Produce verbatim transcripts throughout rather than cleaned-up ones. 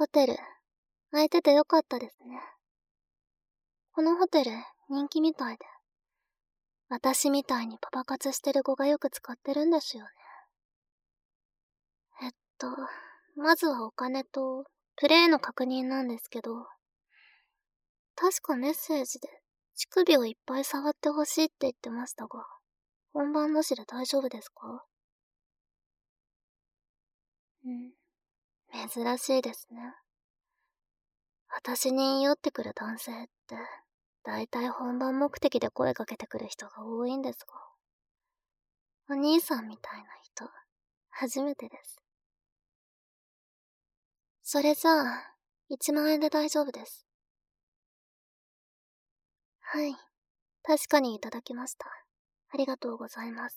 ホテル、空いててよかったですね。このホテル、人気みたいで。私みたいにパパ活してる子がよく使ってるんですよね。えっと、まずはお金と、プレイの確認なんですけど、確かメッセージで、乳首をいっぱい触ってほしいって言ってましたが、本番なしで大丈夫ですか？うん、珍しいですね。私に酔ってくる男性って、だいたい本番目的で声かけてくる人が多いんですが、お兄さんみたいな人、初めてです。それじゃあ、いちまん円で大丈夫です。はい、確かにいただきました。ありがとうございます。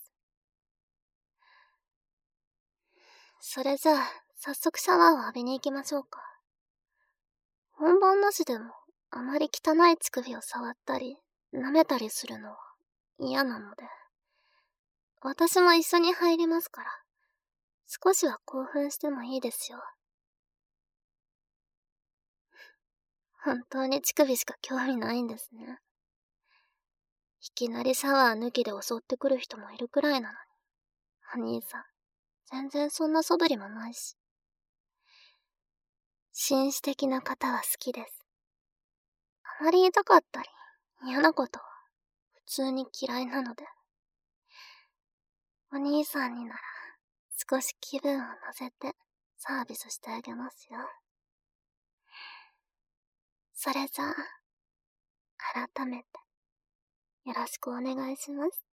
それじゃあ、早速シャワーを浴びに行きましょうか。本番なしでも、あまり汚い乳首を触ったり、舐めたりするのは嫌なので。私も一緒に入りますから、少しは興奮してもいいですよ。本当に乳首しか興味ないんですね。いきなりシャワー抜きで襲ってくる人もいるくらいなのに。お兄さん、全然そんな素振りもないし。紳士的な方は好きです。あまり痛かったり、嫌なことは、普通に嫌いなので。お兄さんになら、少し気分を乗せて、サービスしてあげますよ。それじゃあ、改めて、よろしくお願いします。